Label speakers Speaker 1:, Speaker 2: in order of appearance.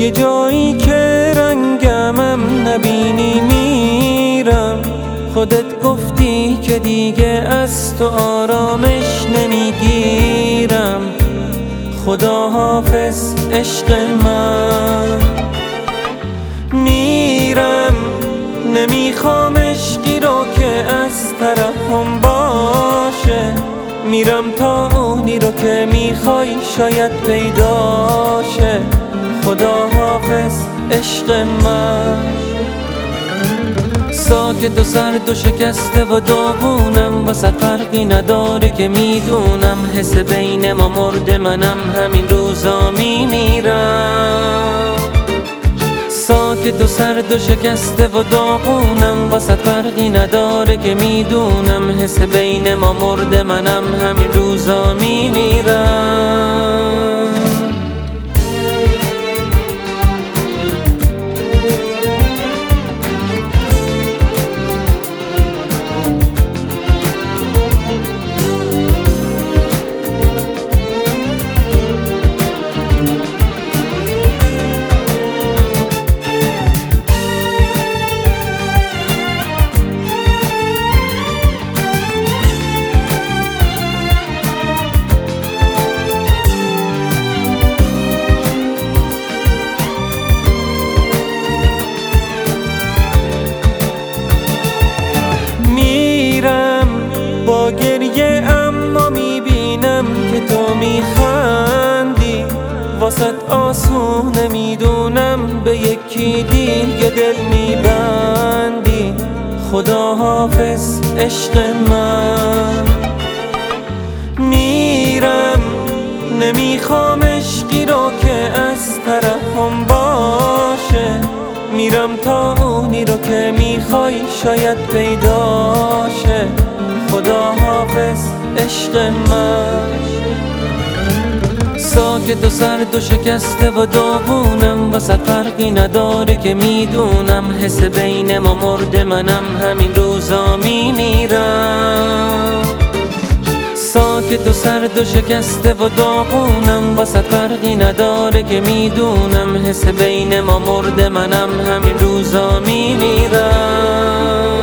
Speaker 1: یه جایی که رنگمم نبینی میرم. خودت گفتی که دیگه از تو آرامش نمیگیرم. خدا حافظ عشق من. میرم نمیخوام عشقی رو که از طرفم باشه. میرم تا اونی رو که میخوای شاید پیداشه. خدا حافظ عشق من. ساکت و سرد و شکسته و داغونم، واسه فرقی نداره که میدونم حس بین ما مرده، منم همین روزا میمیرم. ساکت و سرد و شکسته و داغونم، واسه فرقی نداره که میدونم حس بین ما مرده، منم همین روزا میمیرم. با گریه اما میبینم که تو میخندی. واسط آسونه میدونم به یکی دیگه دل میبندی. خدا حافظ عشق من. میرم نمیخوام عشقی رو که از طرفم باشه. میرم تا اونی رو که میخوای شاید پیداشه. خدا حافظ عشق من. ساکت و سرد و شکسته و داغونم، واسه فرقی نداره که میدونم حس بین ما مرده، منم همین روزا میمیرم. ساکت و سرد و شکسته و داغونم، واسه فرقی نداره که میدونم حس بین ما مرده، منم همین روزا میمیرم.